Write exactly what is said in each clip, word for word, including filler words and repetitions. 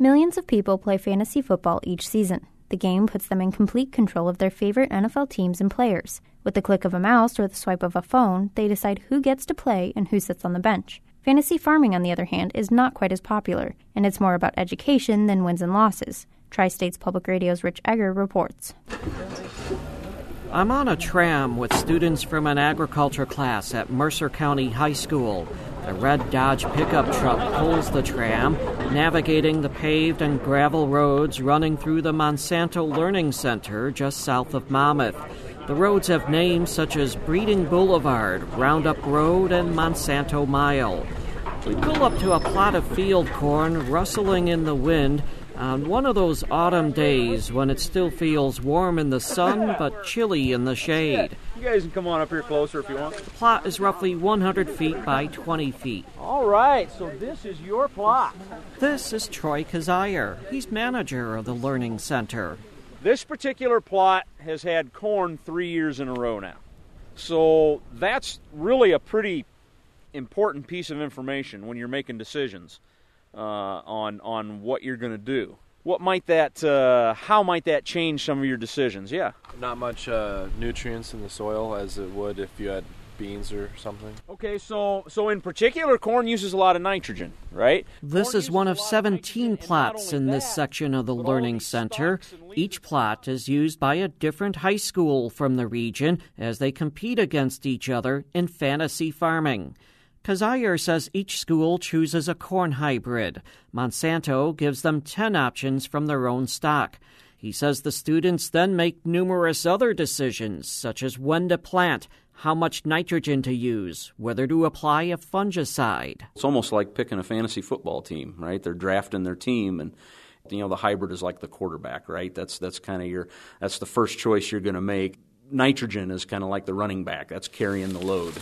Millions of people play fantasy football each season. The game puts them in complete control of their favorite N F L teams and players. With the click of a mouse or the swipe of a phone, they decide who gets to play and who sits on the bench. Fantasy farming, on the other hand, is not quite as popular, and it's more about education than wins and losses. Tri-States Public Radio's Rich Egger reports. I'm on a tram with students from an agriculture class at Mercer County High School. A red Dodge pickup truck pulls the tram, navigating the paved and gravel roads running through the Monsanto Learning Center just south of Monmouth. The roads have names such as Breeding Boulevard, Roundup Road, and Monsanto Mile. We pull up to a plot of field corn rustling in the wind on one of those autumn days when it still feels warm in the sun but chilly in the shade. You guys can come on up here closer if you want. The plot is roughly one hundred feet by twenty feet. All right, so this is your plot. This is Troy Kazire. He's manager of the Learning Center. This particular plot has had corn three years in a row now. So that's really a pretty important piece of information when you're making decisions uh, on on what you're going to do. What might that, uh, how might that change some of your decisions? Yeah. Not much uh, nutrients in the soil as it would if you had beans or something. Okay, so so in particular, corn uses a lot of nitrogen, right? This is one of seventeen plots in this section of the Learning Center. Each plot is used by a different high school from the region as they compete against each other in fantasy farming. Kazire says each school chooses a corn hybrid. Monsanto gives them ten options from their own stock. He says the students then make numerous other decisions, such as when to plant, how much nitrogen to use, whether to apply a fungicide. It's almost like picking a fantasy football team, right? They're drafting their team, and you know the hybrid is like the quarterback, right? That's that's kind of your that's the first choice you're going to make. Nitrogen is kind of like the running back. That's carrying the load.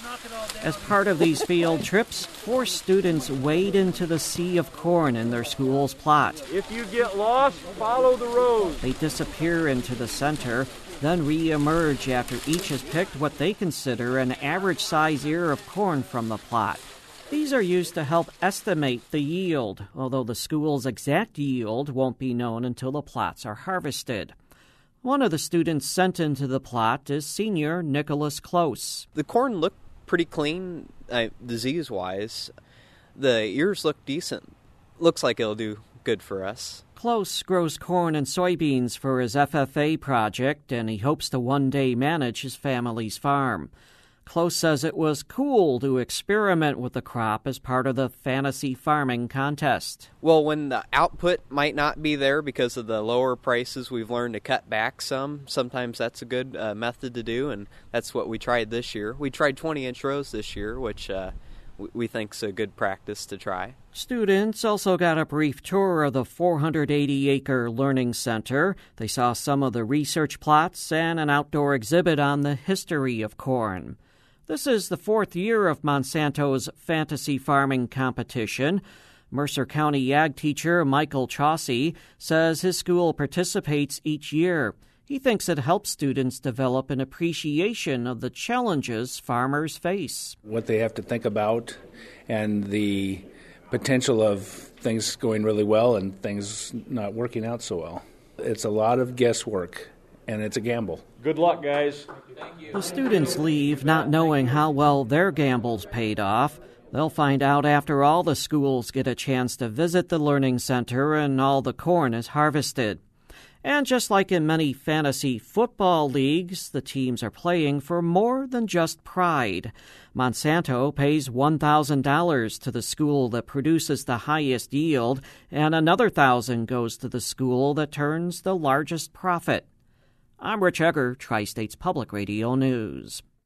As part of these field trips, four students wade into the sea of corn in their school's plot. If you get lost, follow the road. They disappear into the center, then re-emerge after each has picked what they consider an average-size ear of corn from the plot. These are used to help estimate the yield, although the school's exact yield won't be known until the plots are harvested. One of the students sent into the plot is senior Nicholas Close. The corn looked pretty clean, uh, disease-wise. The ears look decent. Looks like it'll do good for us. Close grows corn and soybeans for his F F A project, and he hopes to one day manage his family's farm. Close says it was cool to experiment with the crop as part of the fantasy farming contest. Well, when the output might not be there because of the lower prices, we've learned to cut back some. Sometimes that's a good uh, method to do, and that's what we tried this year. We tried twenty-inch rows this year, which uh, we think is a good practice to try. Students also got a brief tour of the four hundred eighty acre Learning Center. They saw some of the research plots and an outdoor exhibit on the history of corn. This is the fourth year of Monsanto's fantasy farming competition. Mercer County ag teacher Michael Chaucy says his school participates each year. He thinks it helps students develop an appreciation of the challenges farmers face. What they have to think about and the potential of things going really well and things not working out so well. It's a lot of guesswork, and it's a gamble. Good luck, guys. The students leave not knowing how well their gambles paid off. They'll find out after all the schools get a chance to visit the Learning Center and all the corn is harvested. And just like in many fantasy football leagues, the teams are playing for more than just pride. Monsanto pays one thousand dollars to the school that produces the highest yield, and another one thousand dollars goes to the school that turns the largest profit. I'm Rich Egger, Tri-States Public Radio News.